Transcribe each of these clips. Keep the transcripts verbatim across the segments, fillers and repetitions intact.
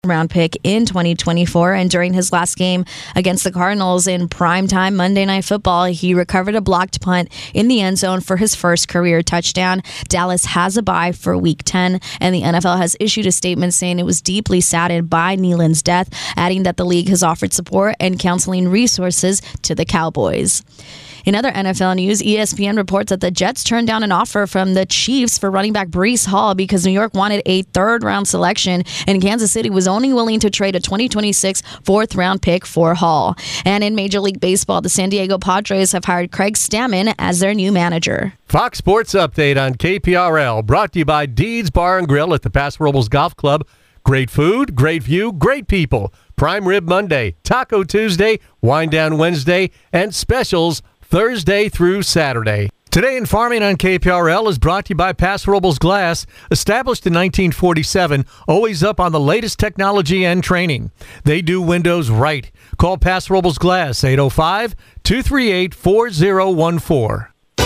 round pick in twenty twenty-four, and during his last game against the Cardinals in primetime Monday Night Football, he recovered a blocked punt in the end zone for his first career touchdown. Dallas has a bye for week ten, and the N F L has issued a statement saying it was deeply saddened by Nealon's death, adding that the league has offered support and counseling resources to the Cowboys. In other N F L news, E S P N reports that the Jets turned down an offer from the Chiefs for running back Breece Hall because New York wanted a third-round selection, and Kansas City was only willing to trade a twenty twenty-six fourth-round pick for Hall. And in Major League Baseball, the San Diego Padres have hired Craig Stammen as their new manager. Fox Sports Update on K P R L, brought to you by Deeds Bar and Grill at the Paso Robles Golf Club. Great food, great view, great people. Prime Rib Monday, Taco Tuesday, Wine Down Wednesday, and specials Thursday through Saturday. Today in Farming on K P R L is brought to you by Paso Robles Glass, established in nineteen forty-seven, always up on the latest technology and training. They do windows right. Call Paso Robles Glass, eight oh five, two three eight, four oh one four.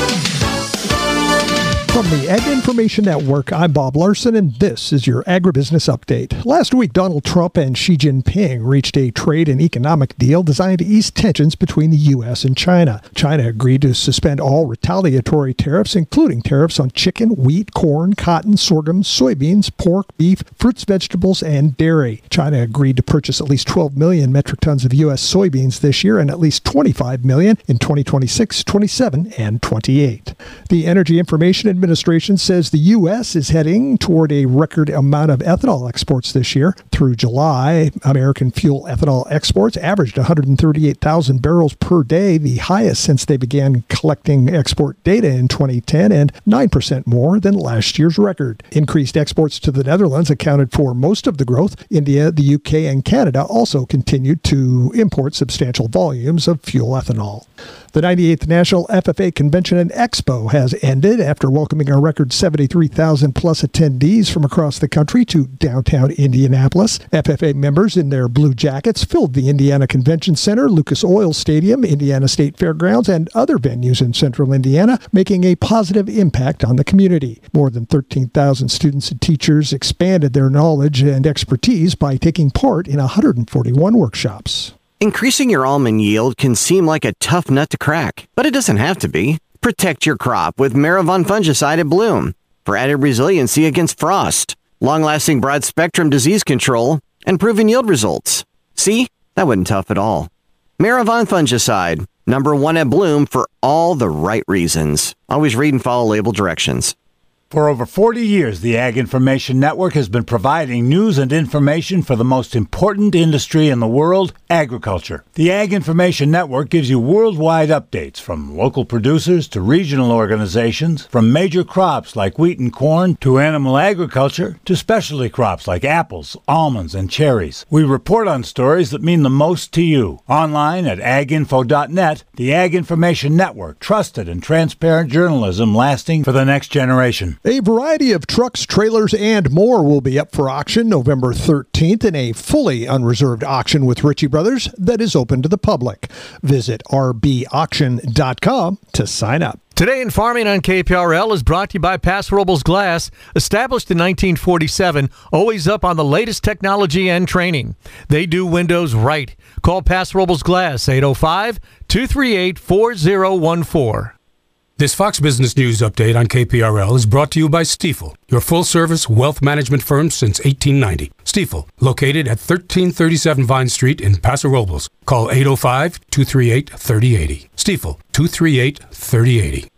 From the Ag Information Network, I'm Bob Larson, and this is your Agribusiness Update. Last week, Donald Trump and Xi Jinping reached a trade and economic deal designed to ease tensions between the U S and China. China agreed to suspend all retaliatory tariffs, including tariffs on chicken, wheat, corn, cotton, sorghum, soybeans, pork, beef, fruits, vegetables, and dairy. China agreed to purchase at least twelve million metric tons of U S soybeans this year and at least twenty-five million in twenty twenty-six, twenty-seven, and twenty-eight. The Energy Information Administration Administration says the U S is heading toward a record amount of ethanol exports this year. Through July, American fuel ethanol exports averaged one hundred thirty-eight thousand barrels per day, the highest since they began collecting export data in twenty ten, and nine percent more than last year's record. Increased exports to the Netherlands accounted for most of the growth. India, the U K, and Canada also continued to import substantial volumes of fuel ethanol. The ninety-eighth National F F A Convention and Expo has ended after welcoming a record seventy-three thousand plus attendees from across the country to downtown Indianapolis. F F A members in their blue jackets filled the Indiana Convention Center, Lucas Oil Stadium, Indiana State Fairgrounds, and other venues in central Indiana, making a positive impact on the community. More than thirteen thousand students and teachers expanded their knowledge and expertise by taking part in one hundred forty-one workshops. Increasing your almond yield can seem like a tough nut to crack, but it doesn't have to be. Protect your crop with Maravon fungicide at Bloom for added resiliency against frost, long-lasting broad-spectrum disease control, and proven yield results. See? That wasn't tough at all. Maravon fungicide, number one at Bloom for all the right reasons. Always read and follow label directions. For over forty years, the Ag Information Network has been providing news and information for the most important industry in the world, agriculture. The Ag Information Network gives you worldwide updates from local producers to regional organizations, from major crops like wheat and corn to animal agriculture to specialty crops like apples, almonds, and cherries. We report on stories that mean the most to you. Online at ag info dot net, the Ag Information Network, trusted and transparent journalism lasting for the next generation. A variety of trucks, trailers, and more will be up for auction November thirteenth in a fully unreserved auction with Ritchie Brothers that is open to the public. Visit r b auction dot com to sign up. Today in Farming on K P R L is brought to you by Paso Robles Glass, established in nineteen forty-seven, always up on the latest technology and training. They do windows right. Call Paso Robles Glass, eight oh five, two three eight, four oh one four. This Fox Business News update on K P R L is brought to you by Stifel, your full-service wealth management firm since eighteen ninety. Stifel, located at thirteen thirty-seven Vine Street in Paso Robles. Call eight oh five, two three eight, three oh eight oh. Stifel, two three eight, three oh eight oh.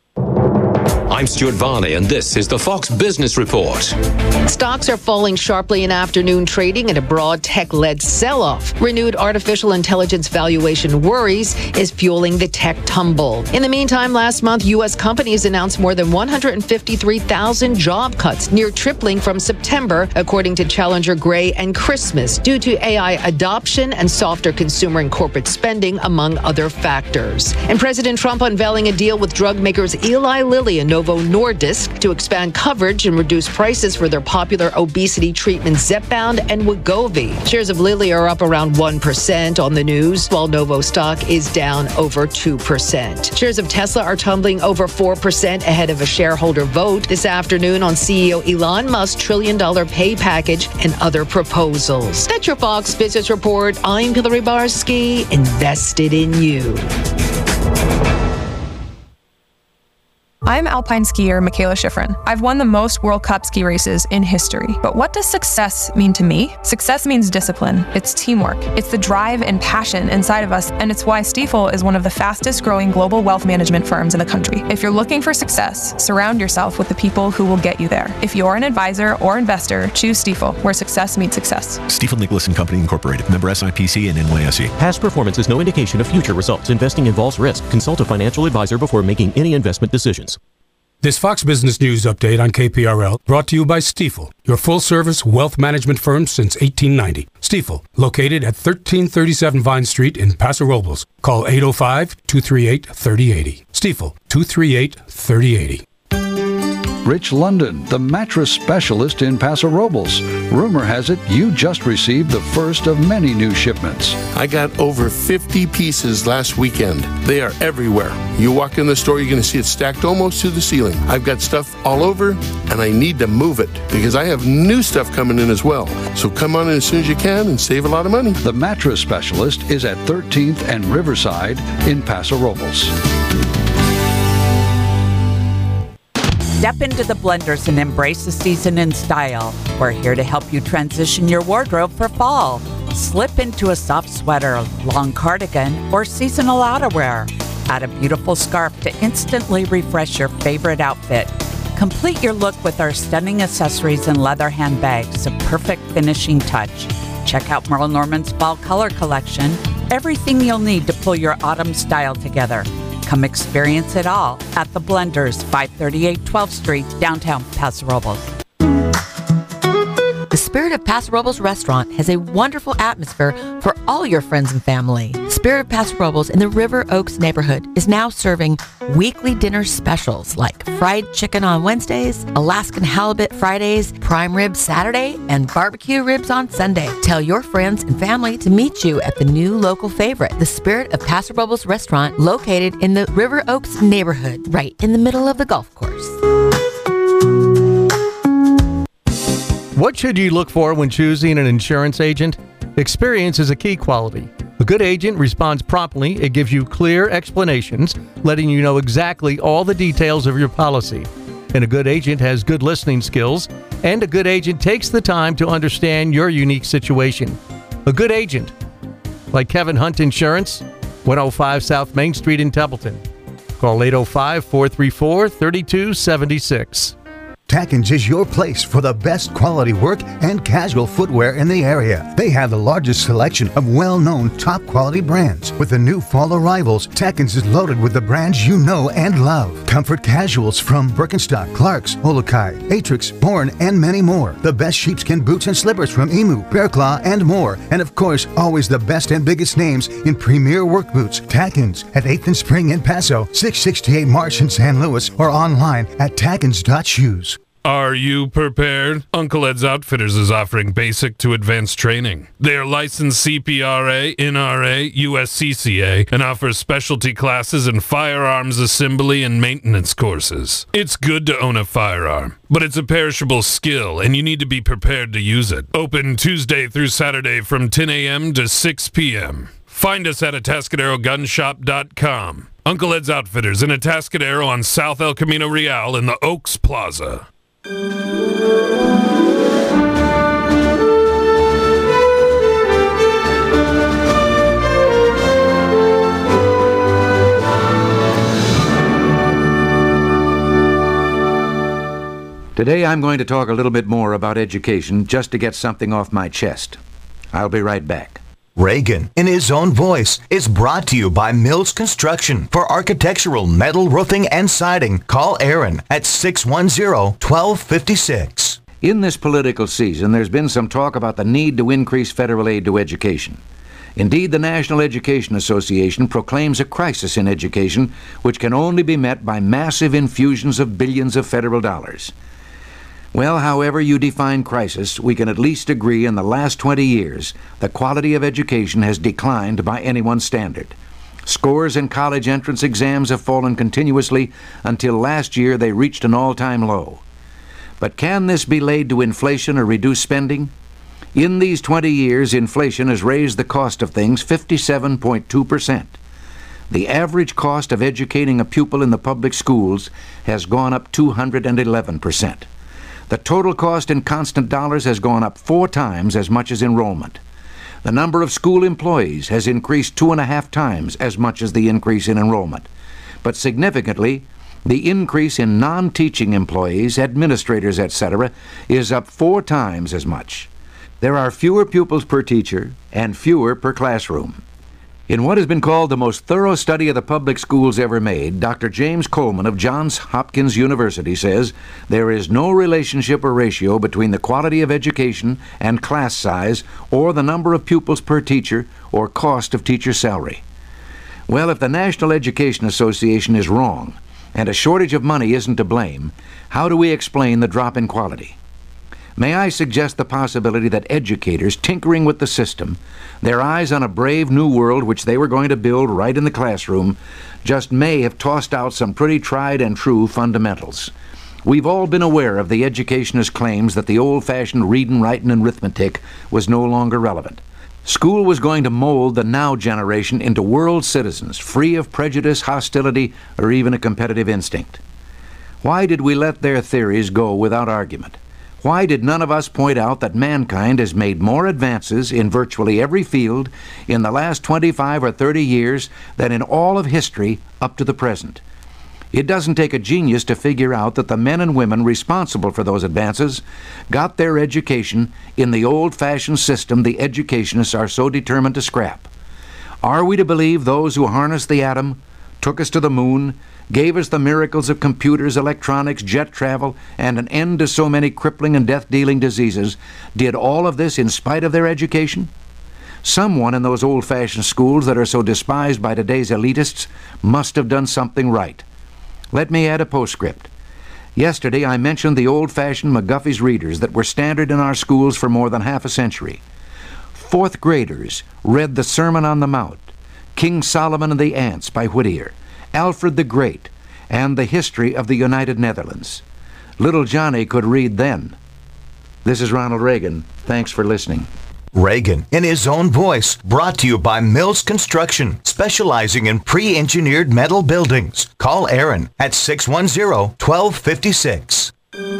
I'm Stuart Varney, and this is the Fox Business Report. Stocks are falling sharply in afternoon trading in a broad tech-led sell-off. Renewed artificial intelligence valuation worries is fueling the tech tumble. In the meantime, last month, U S companies announced more than one hundred fifty-three thousand job cuts, near tripling from September, according to Challenger Gray and Christmas, due to A I adoption and softer consumer and corporate spending, among other factors. And President Trump unveiling a deal with drug makers Eli Lilly and Novo Novo Nordisk to expand coverage and reduce prices for their popular obesity treatment Zepbound and Wegovy. Shares of Lilly are up around one percent on the news, while Novo stock is down over two percent. Shares of Tesla are tumbling over four percent ahead of a shareholder vote this afternoon on C E O Elon Musk's trillion dollar pay package and other proposals. That's your Fox Business Report. I'm Hillary Barsky, invested in you. I'm alpine skier Michaela Schifrin. I've won the most World Cup ski races in history. But what does success mean to me? Success means discipline. It's teamwork. It's the drive and passion inside of us, and it's why Stifel is one of the fastest growing global wealth management firms in the country. If you're looking for success, surround yourself with the people who will get you there. If you're an advisor or investor, choose Stifel, where success meets success. Stifel Nicholas and Company Incorporated, member S I P C and N Y S E. Past performance is no indication of future results. Investing involves risk. Consult a financial advisor before making any investment decisions. This Fox Business News update on K P R L brought to you by Stifel, your full-service wealth management firm since eighteen ninety. Stifel, located at thirteen thirty-seven Vine Street in Paso Robles. Call eight oh five, two three eight, three oh eight oh. Stifel, two three eight, three oh eight oh. Rich London, the mattress specialist in Paso Robles. Rumor has it you just received the first of many new shipments. I got over fifty pieces last weekend. They are everywhere. You walk in the store, you're going to see it stacked almost to the ceiling. I've got stuff all over, and I need to move it because I have new stuff coming in as well. So come on in as soon as you can and save a lot of money. The mattress specialist is at thirteenth and Riverside in Paso Robles. Step into the Blenders and embrace the season in style. We're here to help you transition your wardrobe for fall. Slip into a soft sweater, long cardigan, or seasonal outerwear. Add a beautiful scarf to instantly refresh your favorite outfit. Complete your look with our stunning accessories and leather handbags, a perfect finishing touch. Check out Merle Norman's Fall Color Collection. Everything you'll need to pull your autumn style together. Come experience it all at The Blenders, five thirty-eight twelfth Street, downtown Paso Robles. The Spirit of Paso Robles restaurant has a wonderful atmosphere for all your friends and family. Spirit of Paso Robles in the River Oaks neighborhood is now serving weekly dinner specials like fried chicken on Wednesdays, Alaskan halibut Fridays, prime rib Saturday, and barbecue ribs on Sunday. Tell your friends and family to meet you at the new local favorite, the Spirit of Paso Robles restaurant, located in the River Oaks neighborhood, right in the middle of the golf course. What should you look for when choosing an insurance agent? Experience is a key quality. A good agent responds promptly. It gives you clear explanations, letting you know exactly all the details of your policy. And a good agent has good listening skills, and a good agent takes the time to understand your unique situation. A good agent, like Kevin Hunt Insurance, one oh five South Main Street in Templeton. Call eight oh five, four three four, three two seven six. Tackins is your place for the best quality work and casual footwear in the area. They have the largest selection of well-known top-quality brands. With the new fall arrivals, Tackins is loaded with the brands you know and love. Comfort casuals from Birkenstock, Clarks, Olukai, Atrix, Bourne, and many more. The best sheepskin boots and slippers from Emu, Bear Claw, and more. And of course, always the best and biggest names in premier work boots. Tackins at eighth and Spring in Paso, six sixty-eight Marsh in San Luis, or online at tackins dot shoes. Are you prepared? Uncle Ed's Outfitters is offering basic to advanced training. They are licensed C P R A, N R A, U S C C A, and offer specialty classes in firearms assembly and maintenance courses. It's good to own a firearm, but it's a perishable skill, and you need to be prepared to use it. Open Tuesday through Saturday from ten a.m. to six p.m. Find us at atascadero gun shop dot com. Uncle Ed's Outfitters in Atascadero on South El Camino Real in the Oaks Plaza. Today I'm going to talk a little bit more about education just to get something off my chest. I'll be right back. Reagan, in his own voice, is brought to you by Mills Construction. For architectural, metal, roofing, and siding, call Aaron at six one zero, one two five six. In this political season, there's been some talk about the need to increase federal aid to education. Indeed, the National Education Association proclaims a crisis in education, which can only be met by massive infusions of billions of federal dollars. Well, however you define crisis, we can at least agree in the last twenty years, the quality of education has declined by anyone's standard. Scores in college entrance exams have fallen continuously until last year they reached an all-time low. But can this be laid to inflation or reduced spending? In these twenty years, inflation has raised the cost of things fifty-seven point two percent. The average cost of educating a pupil in the public schools has gone up two hundred eleven percent. The total cost in constant dollars has gone up four times as much as enrollment. The number of school employees has increased two and a half times as much as the increase in enrollment. But significantly, the increase in non-teaching employees, administrators, et cetera, is up four times as much. There are fewer pupils per teacher and fewer per classroom. In what has been called the most thorough study of the public schools ever made, Doctor James Coleman of Johns Hopkins University says there is no relationship or ratio between the quality of education and class size or the number of pupils per teacher or cost of teacher salary. Well, if the National Education Association is wrong and a shortage of money isn't to blame, how do we explain the drop in quality? May I suggest the possibility that educators tinkering with the system, their eyes on a brave new world which they were going to build right in the classroom, just may have tossed out some pretty tried and true fundamentals. We've all been aware of the educationist claims that the old-fashioned reading, writing, and arithmetic was no longer relevant. School was going to mold the now generation into world citizens, free of prejudice, hostility, or even a competitive instinct. Why did we let their theories go without argument? Why did none of us point out that mankind has made more advances in virtually every field in the last twenty-five or thirty years than in all of history up to the present? It doesn't take a genius to figure out that the men and women responsible for those advances got their education in the old-fashioned system the educationists are so determined to scrap. Are we to believe those who harnessed the atom, took us to the moon, gave us the miracles of computers, electronics, jet travel, and an end to so many crippling and death-dealing diseases, did all of this in spite of their education? Someone in those old-fashioned schools that are so despised by today's elitists must have done something right. Let me add a postscript. Yesterday I mentioned the old-fashioned McGuffey's readers that were standard in our schools for more than half a century. Fourth graders read the Sermon on the Mount, King Solomon and the Ants by Whittier, Alfred the Great, and the History of the United Netherlands. Little Johnny could read then. This is Ronald Reagan. Thanks for listening. Reagan, in his own voice, brought to you by Mills Construction, specializing in pre-engineered metal buildings. Call Aaron at six one zero, one two five six.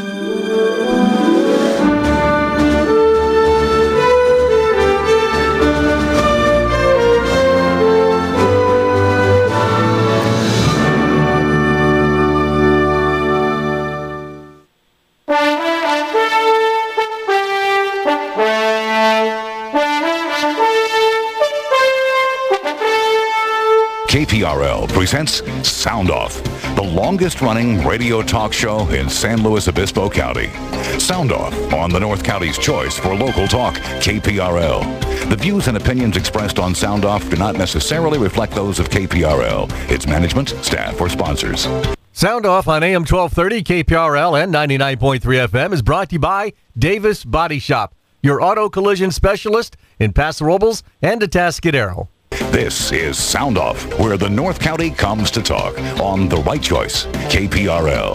K P R L presents Sound Off, the longest-running radio talk show in San Luis Obispo County. Sound Off on the North County's choice for local talk, K P R L. The views and opinions expressed on Sound Off do not necessarily reflect those of K P R L, its management, staff, or sponsors. Sound Off on A M twelve thirty K P R L and ninety-nine point three F M is brought to you by Davis Body Shop, your auto collision specialist in Paso Robles and Atascadero. This is Sound Off, where the North County comes to talk on The Right Choice, K P R L.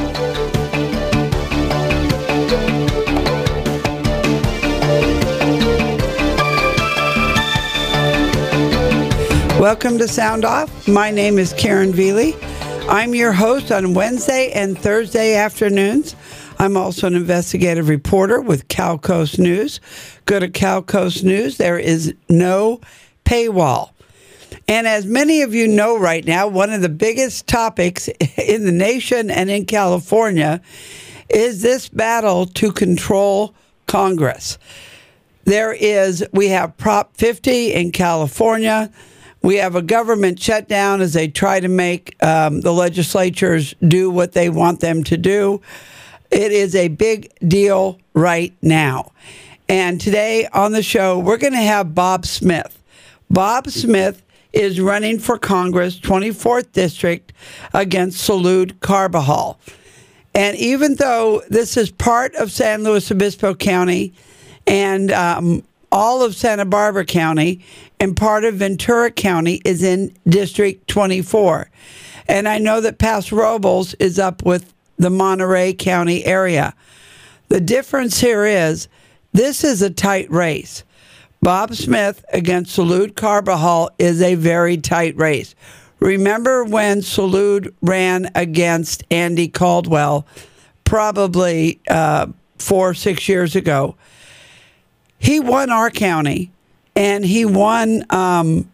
Welcome to Sound Off. My name is Karen Veely. I'm your host on Wednesday and Thursday afternoons. I'm also an investigative reporter with Cal Coast News. Go to Cal Coast News. There is no paywall. And as many of you know right now, one of the biggest topics in the nation and in California is this battle to control Congress. There is, we have Prop fifty in California. We have a government shutdown as they try to make um, the legislatures do what they want them to do. It is a big deal right now. And today on the show, we're going to have Bob Smith. Bob Smith is running for Congress, twenty-fourth District, against Salud Carbajal. And even though this is part of San Luis Obispo County and um, all of Santa Barbara County and part of Ventura County is in District twenty-four. And I know that Paso Robles is up with the Monterey County area. The difference here is this is a tight race. Bob Smith against Salud Carbajal is a very tight race. Remember when Salud ran against Andy Caldwell probably uh, four or six years ago? He won our county, and he won um,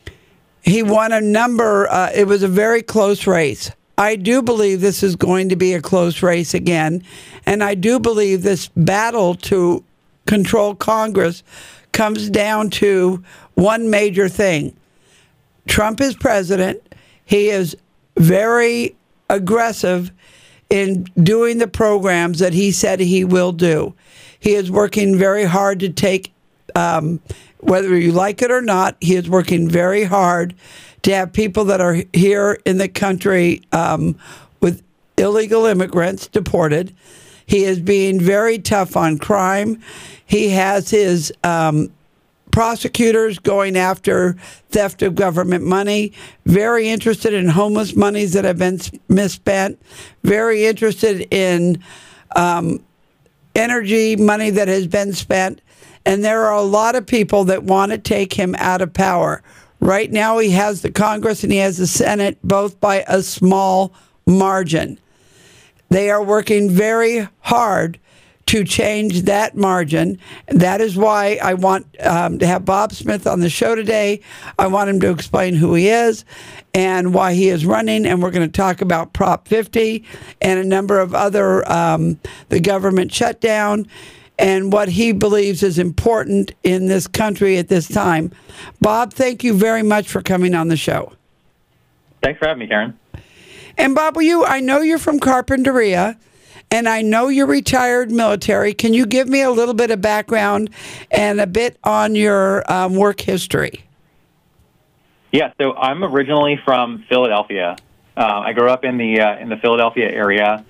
he won a number. Uh, it was a very close race. I do believe this is going to be a close race again, and I do believe this battle to control Congress comes down to one major thing. Trump is president. He is very aggressive in doing the programs that he said he will do. He is working very hard to take, um, whether you like it or not, he is working very hard to have people that are here in the country um, with illegal immigrants deported. He is being very tough on crime. He has his um, prosecutors going after theft of government money, very interested in homeless monies that have been misspent, very interested in um, energy money that has been spent. And there are a lot of people that want to take him out of power. Right now he has the Congress and he has the Senate, both by a small margin. They are working very hard to change that margin. That is why I want um, to have Bob Smith on the show today. I want him to explain who he is and why he is running, and we're going to talk about Prop fifty and a number of other, um, the government shutdown, and what he believes is important in this country at this time. Bob, thank you very much for coming on the show. Thanks for having me, Karen. And Bob, will you, I know you're from Carpinteria, and I know you're retired military. Can you give me a little bit of background and a bit on your um, work history? Yeah, so I'm originally from Philadelphia. Uh, I grew up in the uh, in the Philadelphia area.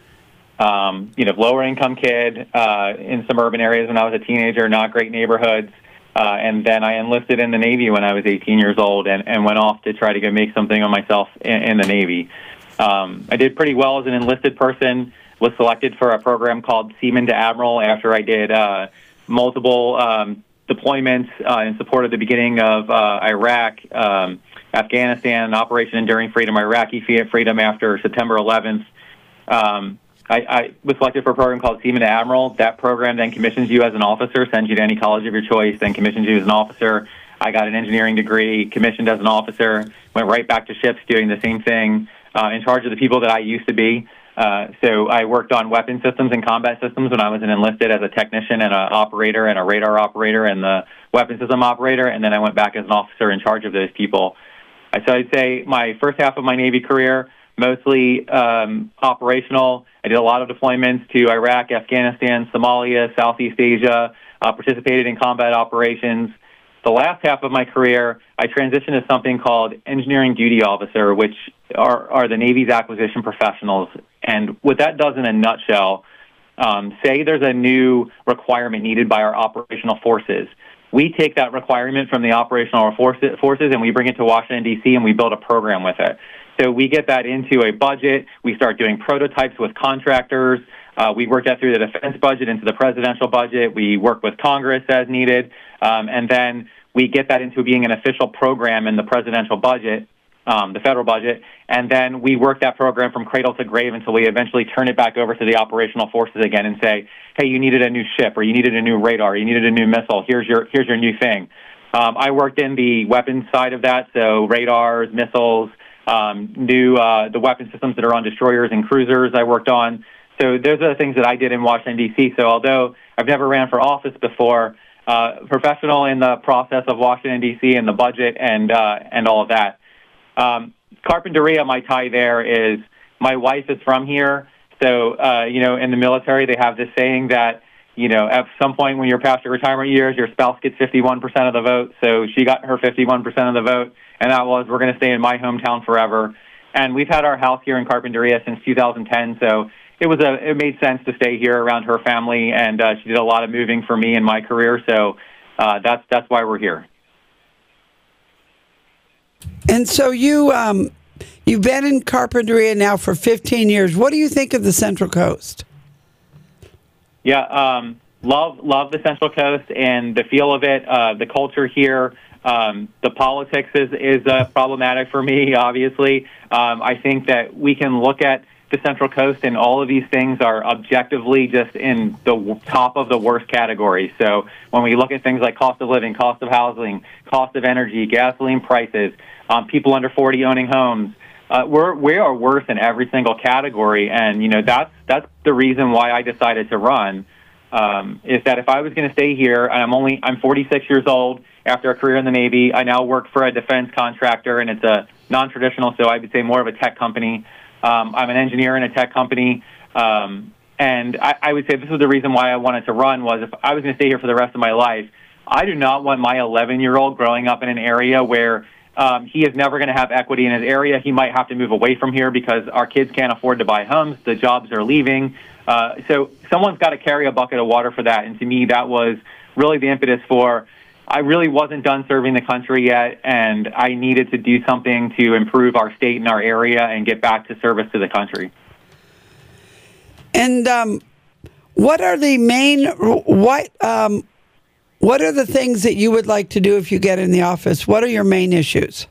Um, you know, lower income kid uh, in suburban areas when I was a teenager, not great neighborhoods. Uh, and then I enlisted in the Navy when I was eighteen years old and, and went off to try to go make something of myself in, in the Navy. Um, I did pretty well as an enlisted person, was selected for a program called Seaman to Admiral after I did uh, multiple um, deployments uh, in support of the beginning of uh, Iraq, um, Afghanistan, Operation Enduring Freedom, Iraqi Freedom after September eleventh. Um, I, I was selected for a program called Seaman to Admiral. That program then commissions you as an officer, sends you to any college of your choice, then commissions you as an officer. I got an engineering degree, commissioned as an officer, went right back to ships doing the same thing, uh, in charge of the people that I used to be. Uh, so I worked on weapon systems and combat systems when I was an enlisted as a technician and an operator and a radar operator and the weapon system operator, and then I went back as an officer in charge of those people. So I'd say my first half of my Navy career, mostly um, operational. I did a lot of deployments to Iraq, Afghanistan, Somalia, Southeast Asia, uh, participated in combat operations. The last half of my career, I transitioned to something called engineering duty officer, which are, are the Navy's acquisition professionals. And what that does in a nutshell, um, say there's a new requirement needed by our operational forces. We take that requirement from the operational forces and we bring it to Washington, D C, and we build a program with it. So we get that into a budget. We start doing prototypes with contractors. Uh, we work that through the defense budget into the presidential budget. We work with Congress as needed. Um, and then we get that into being an official program in the presidential budget, um, the federal budget. And then we work that program from cradle to grave until we eventually turn it back over to the operational forces again and say, hey, you needed a new ship, or you needed a new radar, you needed a new missile. Here's your, here's your new thing. Um, I worked in the weapons side of that, so radars, missiles, um, new uh, the weapon systems that are on destroyers and cruisers I worked on. So those are the things that I did in Washington, D C. So although I've never ran for office before, uh, professional in the process of Washington, D C and the budget and uh, and all of that. Um, Carpinteria, my tie there is my wife is from here. So, uh, you know, in the military, they have this saying that you know, at some point when you're past your retirement years, your spouse gets fifty-one percent of the vote. So she got her fifty-one percent of the vote, and that was, we're going to stay in my hometown forever. And we've had our house here in Carpinteria since two thousand ten, so it was a it made sense to stay here around her family, and uh, she did a lot of moving for me in my career, so uh, that's that's why we're here. And so you um, you've been in Carpinteria now for fifteen years. What do you think of the Central Coast? Yeah, um, love love the Central Coast and the feel of it, uh, the culture here. Um, the politics is is uh, problematic for me, obviously. Um, I think that we can look at the Central Coast, and all of these things are objectively just in the w- top of the worst category. So when we look at things like cost of living, cost of housing, cost of energy, gasoline prices, um, people under forty owning homes, uh, we're we are worse in every single category. And you know that's that's the reason why I decided to run. Um, is that if I was going to stay here, and I'm only I'm forty-six years old. After a career in the Navy, I now work for a defense contractor, and it's a non-traditional, so I would say more of a tech company. Um, I'm an engineer in a tech company, um, and I, I would say this was the reason why I wanted to run, was if I was going to stay here for the rest of my life, I do not want my eleven-year-old growing up in an area where um, he is never going to have equity in his area. He might have to move away from here because our kids can't afford to buy homes. The jobs are leaving. Uh, so someone's got to carry a bucket of water for that, and to me, that was really the impetus for I really wasn't done serving the country yet, and I needed to do something to improve our state and our area and get back to service to the country. And um, what are the main what um, what are the things that you would like to do if you get in the office? What are your main issues?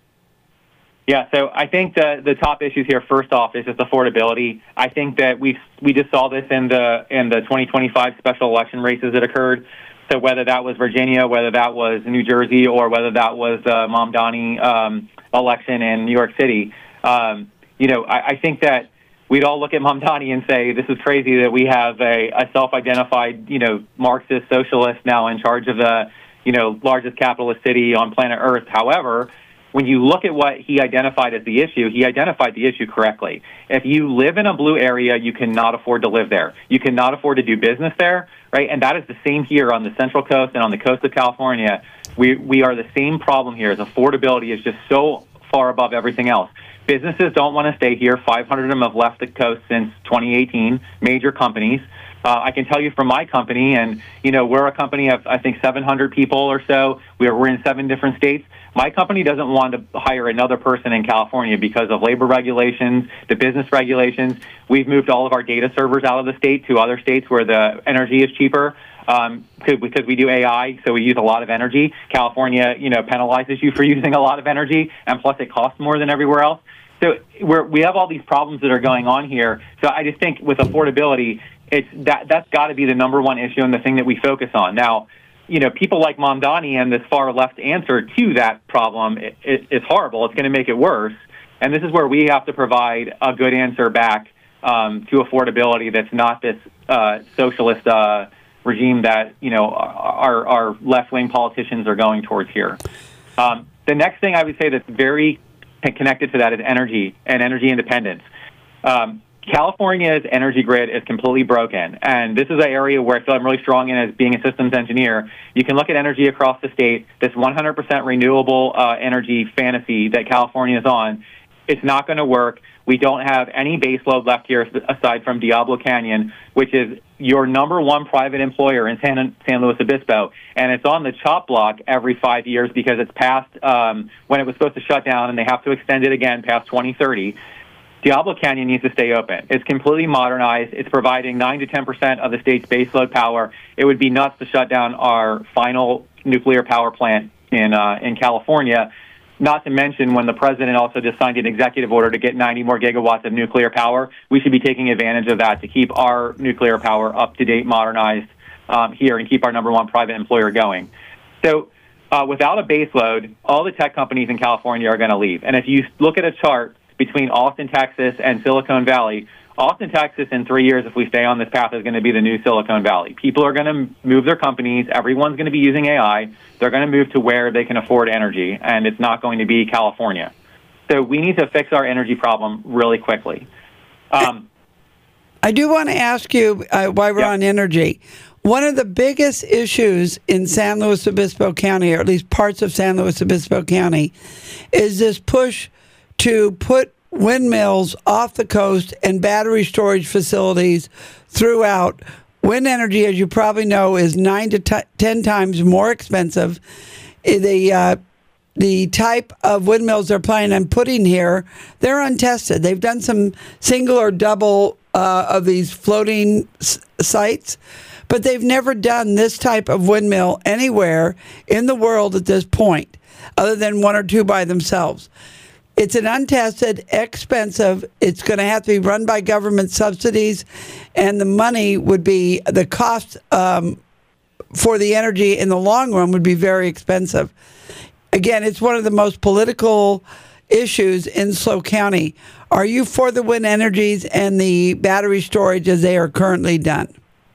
Yeah, so I think the the top issues here, first off, is just affordability. I think that we we just saw this in the in the twenty twenty-five special election races that occurred. So whether that was Virginia, whether that was New Jersey, or whether that was the Mamdani um, election in New York City, um, you know, I, I think that we'd all look at Mamdani and say, this is crazy that we have a, a self-identified, you know, Marxist socialist now in charge of the, you know, largest capitalist city on planet Earth. However, when you look at what he identified as the issue, he identified the issue correctly. If you live in a blue area, you cannot afford to live there. You cannot afford to do business there, right? And that is the same here on the Central Coast and on the coast of California. We we are the same problem here. As affordability is just so far above everything else. Businesses don't want to stay here. five hundred of them have left the coast since twenty eighteen, major companies. Uh, I can tell you from my company, and, you know, we're a company of, I think, seven hundred people or so. We're, we're in seven different states. My company doesn't want to hire another person in California because of labor regulations, the business regulations. We've moved all of our data servers out of the state to other states where the energy is cheaper um, because we do A I, so we use a lot of energy. California, you know, penalizes you for using a lot of energy, and plus it costs more than everywhere else. So we're, we have all these problems that are going on here. So I just think with affordability, it's that that's got to be the number one issue and the thing that we focus on. Now, you know, people like Mamdani and this far left answer to that problem it, it, it's horrible. It's going to make it worse. And this is where we have to provide a good answer back um, to affordability that's not this uh, socialist uh, regime that, you know, our, our left-wing politicians are going towards here. Um, the next thing I would say that's very connected to that is energy and energy independence. Um, California's energy grid is completely broken, and this is an area where I feel I'm really strong in as being a systems engineer. You can look at energy across the state, this one hundred percent renewable uh, energy fantasy that California is on. It's not going to work. We don't have any base load left here aside from Diablo Canyon, which is your number one private employer in San, San Luis Obispo, and it's on the chop block every five years because it's past um, when it was supposed to shut down, and they have to extend it again past twenty thirty. Diablo Canyon needs to stay open. It's completely modernized. It's providing nine to ten percent of the state's baseload power. It would be nuts to shut down our final nuclear power plant in uh, in California, not to mention when the president also just signed an executive order to get ninety more gigawatts of nuclear power. We should be taking advantage of that to keep our nuclear power up to date, modernized um, here, and keep our number one private employer going. So uh, without a baseload, all the tech companies in California are going to leave. And if you look at a chart between Austin, Texas, and Silicon Valley, Austin, Texas, in three years, if we stay on this path, is going to be the new Silicon Valley. People are going to move their companies. Everyone's going to be using A I. They're going to move to where they can afford energy, and it's not going to be California. So we need to fix our energy problem really quickly. Um, I do want to ask you, uh, while we're yeah. on energy, one of the biggest issues in San Luis Obispo County, or at least parts of San Luis Obispo County, is this push to put windmills off the coast and battery storage facilities throughout. Wind energy, as you probably know, is nine to t- ten times more expensive. The uh, the type of windmills they're planning on putting here, they're untested. They've done some single or double uh, of these floating s- sites, but they've never done this type of windmill anywhere in the world at this point, other than one or two by themselves. It's an untested, expensive, it's going to have to be run by government subsidies, and the money would be, the cost um, for the energy in the long run would be very expensive. Again, it's one of the most political issues in SLO County. Are you for the wind energies and the battery storage as they are currently done?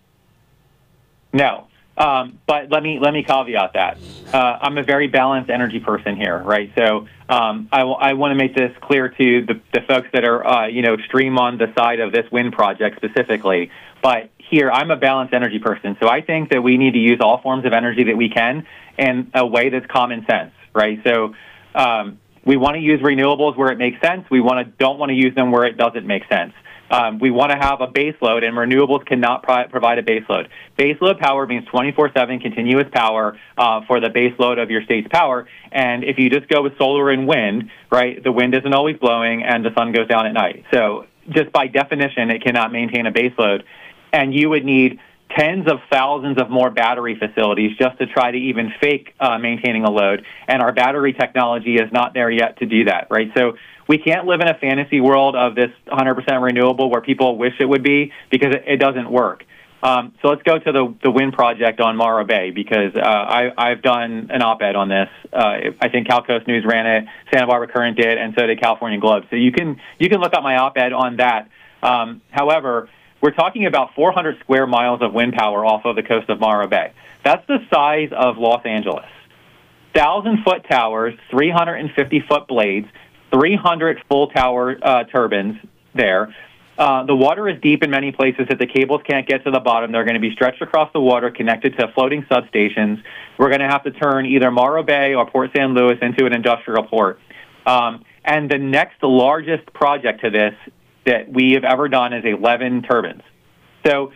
No. Um, but let me let me caveat that. Uh, I'm a very balanced energy person here, right? So um, I, w- I want to make this clear to the, the folks that are, uh, you know, extreme on the side of this wind project specifically. But here, I'm a balanced energy person. So I think that we need to use all forms of energy that we can in a way that's common sense, right? So um, we want to use renewables where it makes sense. We want to don't want to use them where it doesn't make sense. Um, we want to have a base load, and renewables cannot pro- provide a base load. Base load power means twenty-four seven continuous power uh, for the base load of your state's power. And if you just go with solar and wind, right, the wind isn't always blowing and the sun goes down at night. So just by definition, it cannot maintain a base load. And you would need tens of thousands of more battery facilities just to try to even fake uh, maintaining a load. And our battery technology is not there yet to do that, right? So we can't live in a fantasy world of this one hundred percent renewable where people wish it would be, because it, it doesn't work. Um, so let's go to the, the wind project on Morro Bay, because uh, I, I've done an op-ed on this. Uh, I think Cal Coast News ran it, Santa Barbara Current did, and so did California Globe. So you can you can look up my op-ed on that. Um, however, we're talking about four hundred square miles of wind power off of the coast of Morro Bay. That's the size of Los Angeles. one thousand foot towers, three hundred fifty foot blades, three hundred full tower uh, turbines there. Uh, the water is deep in many places that the cables can't get to the bottom. They're going to be stretched across the water, connected to floating substations. We're going to have to turn either Morro Bay or Port San Luis into an industrial port. Um, and the next largest project to this that we have ever done is eleven turbines. So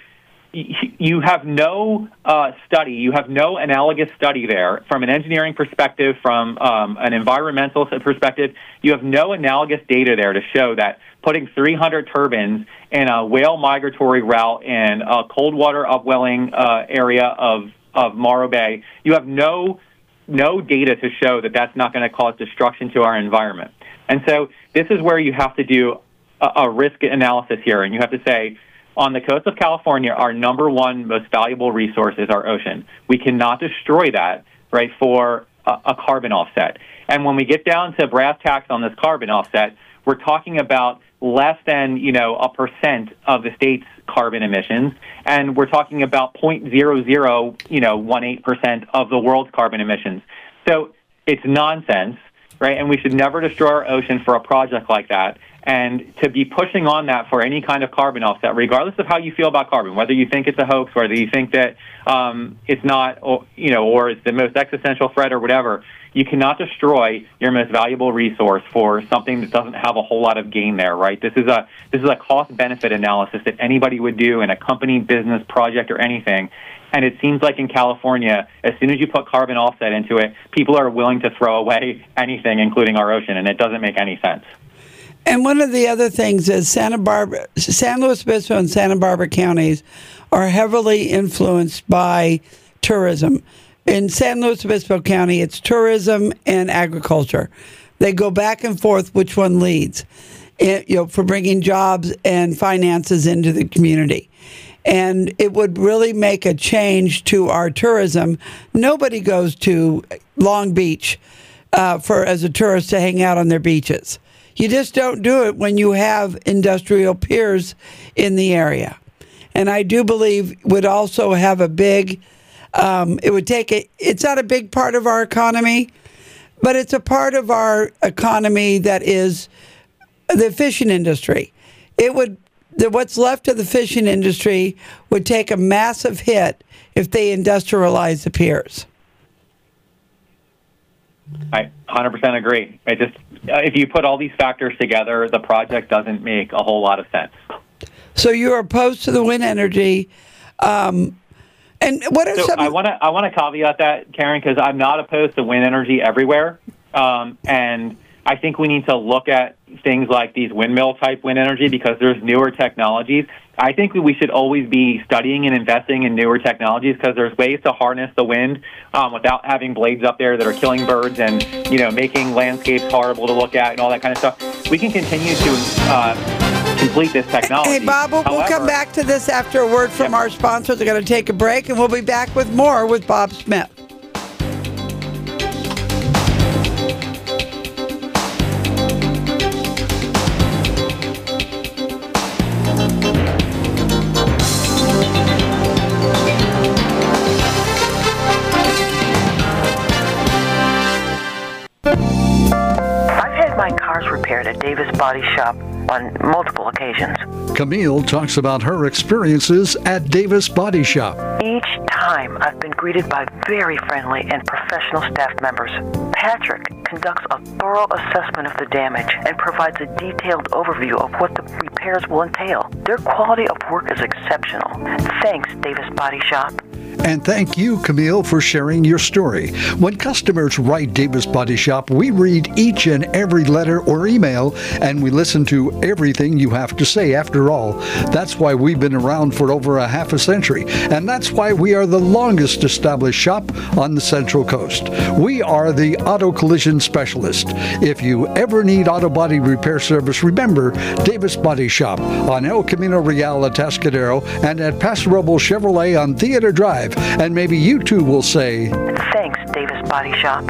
you have no uh, study, you have no analogous study there from an engineering perspective, from um, an environmental perspective. You have no analogous data there to show that putting three hundred turbines in a whale migratory route in a cold water upwelling uh, area of, of Morro Bay, you have no no data to show that that's not going to cause destruction to our environment. And so this is where you have to do a, a risk analysis here, and you have to say, on the coast of California, our number one most valuable resource is our ocean. We cannot destroy that, right, for a, a carbon offset. And when we get down to brass tacks on this carbon offset, we're talking about less than, you know, a percent of the state's carbon emissions, and we're talking about zero point zero zero, you know, one eight percent of the world's carbon emissions. So it's nonsense, right? And we should never destroy our ocean for a project like that. And to be pushing on that for any kind of carbon offset, regardless of how you feel about carbon, whether you think it's a hoax, whether you think that um, it's not, or, you know, or it's the most existential threat or whatever, you cannot destroy your most valuable resource for something that doesn't have a whole lot of gain there, right? This is a this is a cost-benefit analysis that anybody would do in a company, business, project, or anything. And it seems like in California, as soon as you put carbon offset into it, people are willing to throw away anything, including our ocean, and it doesn't make any sense. And one of the other things is Santa Barbara, San Luis Obispo and Santa Barbara counties are heavily influenced by tourism. In San Luis Obispo County, it's tourism and agriculture. They go back and forth which one leads, you know, for bringing jobs and finances into the community. And it would really make a change to our tourism. Nobody goes to Long Beach uh, for as a tourist to hang out on their beaches. You just don't do it when you have industrial piers in the area. And I do believe would also have a big, um, it would take a, it's not a big part of our economy, but it's a part of our economy that is the fishing industry. It would that what's left of the fishing industry would take a massive hit if they industrialize the piers. I one hundred percent agree. I just, if you put all these factors together, the project doesn't make a whole lot of sense. So you're opposed to the wind energy. Um, and what are so some? I want to I want to caveat that, Karen, because I'm not opposed to wind energy everywhere, um, and I think we need to look at things like these windmill type wind energy because there's newer technologies. I think we should always be studying and investing in newer technologies because there's ways to harness the wind um, without having blades up there that are killing birds and, you know, making landscapes horrible to look at and all that kind of stuff. We can continue to uh, complete this technology. Hey, Bob, we'll, However, we'll come back to this after a word from yep. our sponsors. We're going to take a break, and we'll be back with more with Bob Smith. My car's repaired at Davis Body Shop on multiple occasions. Camille talks about her experiences at Davis Body Shop. Each time I've been greeted by very friendly and professional staff members. Patrick conducts a thorough assessment of the damage and provides a detailed overview of what the repairs will entail. Their quality of work is exceptional. Thanks, Davis Body Shop. And thank you, Camille, for sharing your story. When customers write Davis Body Shop, we read each and every letter or email, and we listen to everything you have to say. After all, that's why we've been around for over a half a century, and that's why we are the longest established shop on the Central Coast. We are the auto collision specialist. If you ever need auto body repair service, remember Davis Body Shop on El Camino Real Atascadero and at Paso Robles Chevrolet on Theater Drive. And maybe you too will say, thanks, Davis Body Shop.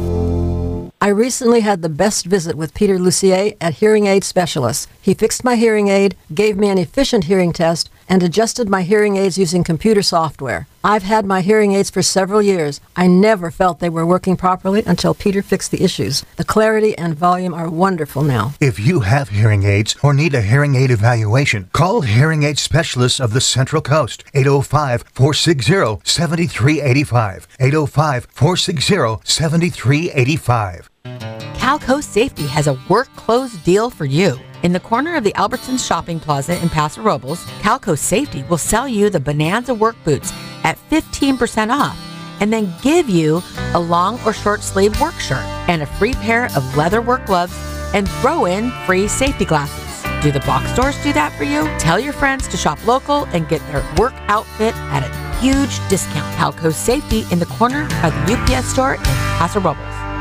I recently had the best visit with Peter Lucier at Hearing Aid Specialists. He fixed my hearing aid, gave me an efficient hearing test, and adjusted my hearing aids using computer software. I've had my hearing aids for several years. I never felt they were working properly until Peter fixed the issues. The clarity and volume are wonderful now. If you have hearing aids or need a hearing aid evaluation, call Hearing Aid Specialists of the Central Coast, eight oh five, four six zero, seven three eight five, eight oh five, four six zero, seven three eight five. Calco Safety has a work clothes deal for you. In the corner of the Albertsons Shopping Plaza in Paso Robles, Calco Safety will sell you the Bonanza work boots at fifteen percent off and then give you a long or short sleeve work shirt and a free pair of leather work gloves and throw in free safety glasses. Do the box stores do that for you? Tell your friends to shop local and get their work outfit at a huge discount. Calco Safety in the corner of the U P S store in Paso Robles.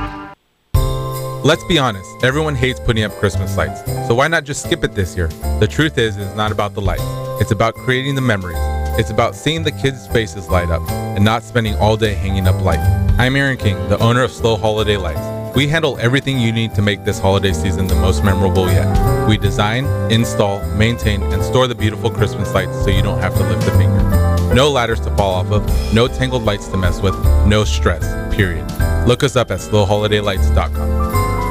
Let's be honest, everyone hates putting up Christmas lights, so why not just skip it this year? The truth is, it's not about the lights. It's about creating the memories. It's about seeing the kids' faces light up and not spending all day hanging up lights. I'm Aaron King, the owner of Slow Holiday Lights. We handle everything you need to make this holiday season the most memorable yet. We design, install, maintain, and store the beautiful Christmas lights so you don't have to lift a finger. No ladders to fall off of, no tangled lights to mess with, no stress, period. Look us up at slow holiday lights dot com.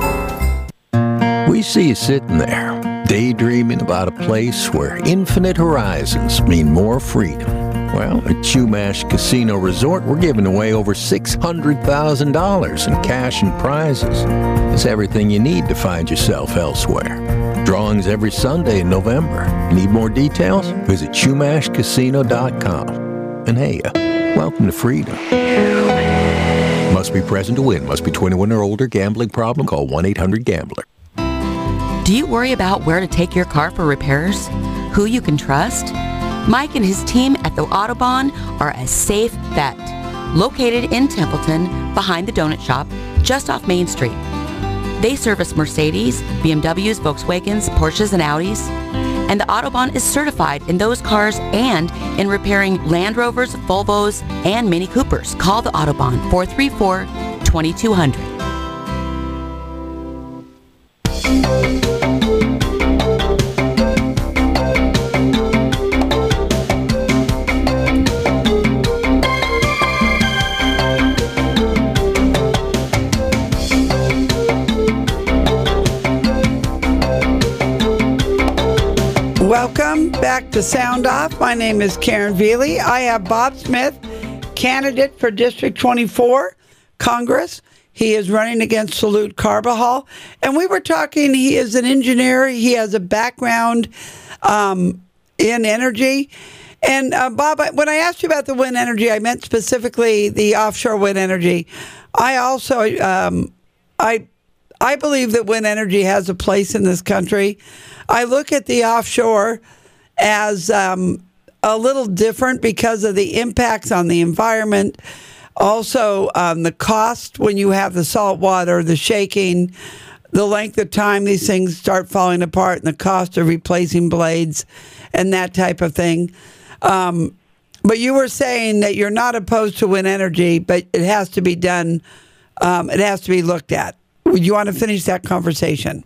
We see you sitting there, daydreaming about a place where infinite horizons mean more freedom. Well, at Chumash Casino Resort, we're giving away over six hundred thousand dollars in cash and prizes. It's everything you need to find yourself elsewhere. Drawings every Sunday in November. Need more details? Visit chumash casino dot com. And hey, uh, welcome to freedom. Must be present to win. Must be twenty-one or older. Gambling problem? Call one eight hundred gambler. Do you worry about where to take your car for repairs? Who you can trust? Mike and his team at the Autobahn are a safe bet. Located in Templeton, behind the donut shop, just off Main Street. They service Mercedes, B M Ws, Volkswagens, Porsches, and Audis. And the Autobahn is certified in those cars and in repairing Land Rovers, Volvos, and Mini Coopers. Call the Autobahn, four three four, two two zero zero. Welcome back to Sound Off. My name is Karen Veely. I have Bob Smith, candidate for District twenty-four, Congress. He is running against Salute Carbajal. And we were talking, he is an engineer. He has a background um, in energy. And uh, Bob, when I asked you about the wind energy, I meant specifically the offshore wind energy. I also, um, I, I believe that wind energy has a place in this country. I look at the offshore as um, a little different because of the impacts on the environment. Also, um, the cost when you have the salt water, the shaking, the length of time these things start falling apart, and the cost of replacing blades and that type of thing. Um, but you were saying that you're not opposed to wind energy, but it has to be done, um, it has to be looked at. Would you want to finish that conversation?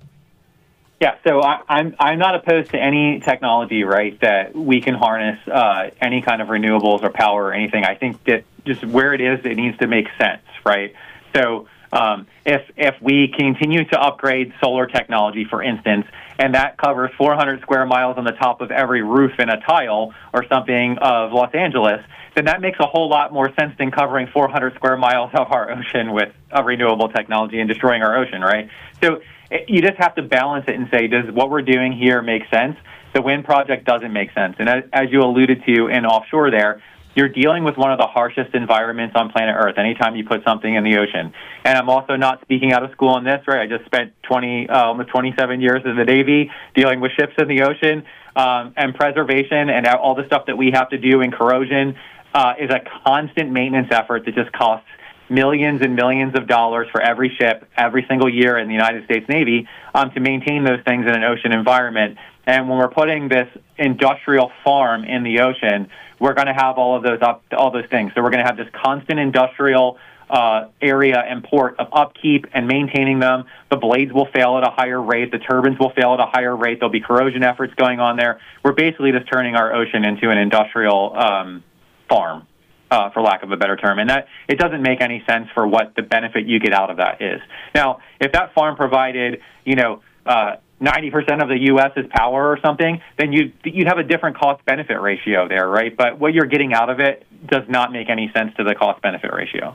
Yeah, so I, I'm I'm not opposed to any technology, right, that we can harness uh, any kind of renewables or power or anything. I think that just where it is, it needs to make sense, right? So um, if if we continue to upgrade solar technology, for instance, and that covers four hundred square miles on the top of every roof in a tile or something of Los Angeles, then that makes a whole lot more sense than covering four hundred square miles of our ocean with a renewable technology and destroying our ocean, right? So you just have to balance it and say, does what we're doing here make sense? The wind project doesn't make sense. And as, as you alluded to in offshore there, you're dealing with one of the harshest environments on planet Earth anytime you put something in the ocean. And I'm also not speaking out of school on this, right? I just spent twenty, uh, almost twenty-seven years in the Navy dealing with ships in the ocean, um, and preservation and all the stuff that we have to do in corrosion uh, is a constant maintenance effort that just costs millions and millions of dollars for every ship every single year in the United States Navy um, to maintain those things in an ocean environment. And when we're putting this industrial farm in the ocean, we're going to have all of those up, all those things. So we're going to have this constant industrial uh, area and port of upkeep and maintaining them. The blades will fail at a higher rate. The turbines will fail at a higher rate. There'll be corrosion efforts going on there. We're basically just turning our ocean into an industrial um, farm. Uh, for lack of a better term, and that it doesn't make any sense for what the benefit you get out of that is. Now, if that farm provided, you know, uh, ninety percent of the U S's power or something, then you'd, you'd have a different cost-benefit ratio there, right? But what you're getting out of it does not make any sense to the cost-benefit ratio.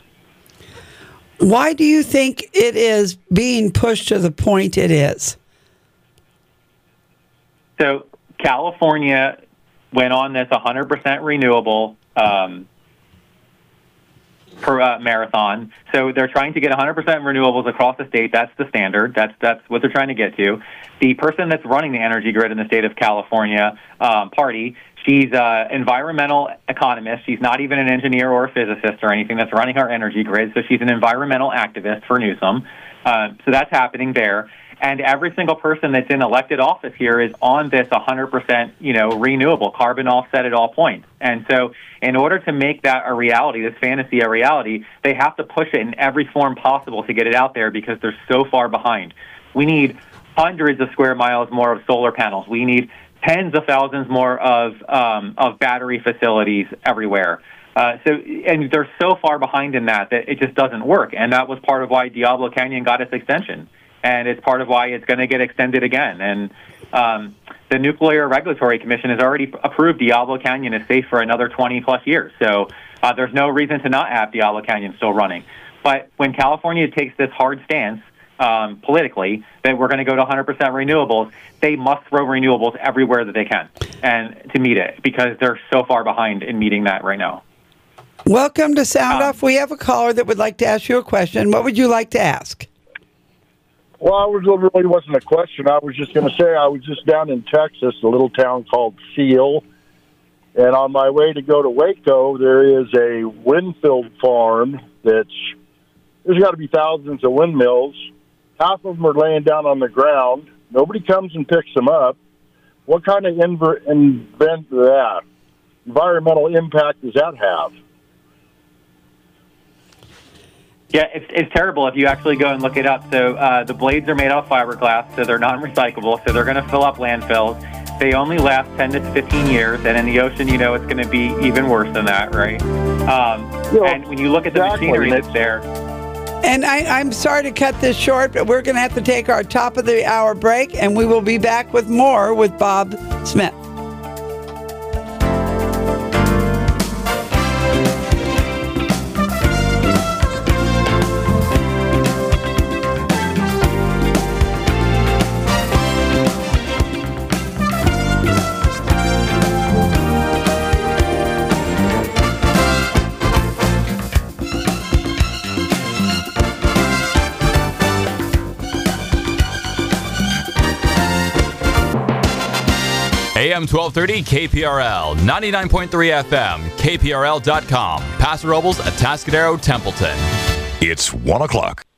Why do you think it is being pushed to the point it is? So California went on this one hundred percent renewable um, per uh, marathon. So they're trying to get one hundred percent renewables across the state. That's the standard. That's that's what they're trying to get to. The person that's running the energy grid in the state of California, um, Party, she's an environmental economist. She's not even an engineer or a physicist or anything that's running our energy grid. So she's an environmental activist for Newsom. Uh, so that's happening there. And every single person that's in elected office here is on this one hundred percent, you know, renewable, carbon offset at all points. And so in order to make that a reality, this fantasy a reality, they have to push it in every form possible to get it out there because they're so far behind. We need hundreds of square miles more of solar panels. We need tens of thousands more of um, of battery facilities everywhere. Uh, so, and they're so far behind in that that it just doesn't work. And that was part of why Diablo Canyon got its extension. And it's part of why it's going to get extended again. And um, the Nuclear Regulatory Commission has already approved Diablo Canyon as safe for another twenty plus years. So uh, there's no reason to not have Diablo Canyon still running. But when California takes this hard stance um, politically that we're going to go to one hundred percent renewables, they must throw renewables everywhere that they can and to meet it because they're so far behind in meeting that right now. Welcome to Sound um, Off. We have a caller that would like to ask you a question. What would you like to ask? Well, I was, it really wasn't a question. I was just going to say I was just down in Texas, a little town called Seal, and on my way to go to Waco, there is a wind-filled farm that's, there's got to be thousands of windmills. Half of them are laying down on the ground. Nobody comes and picks them up. What kind of inver- invent that? Environmental impact does that have? Yeah, it's, it's terrible if you actually go and look it up. So uh, the blades are made out of fiberglass, so they're non-recyclable, so they're going to fill up landfills. They only last ten to fifteen years, and in the ocean, you know, it's going to be even worse than that, right? Um, yeah, and when you look at the exactly. machinery that's there... And I, I'm sorry to cut this short, but we're going to have to take our top of the hour break, and we will be back with more with Bob Smith. A M twelve thirty K P R L, ninety-nine point three F M, K P R L dot com, Paso Robles, Atascadero, Templeton. It's one o'clock.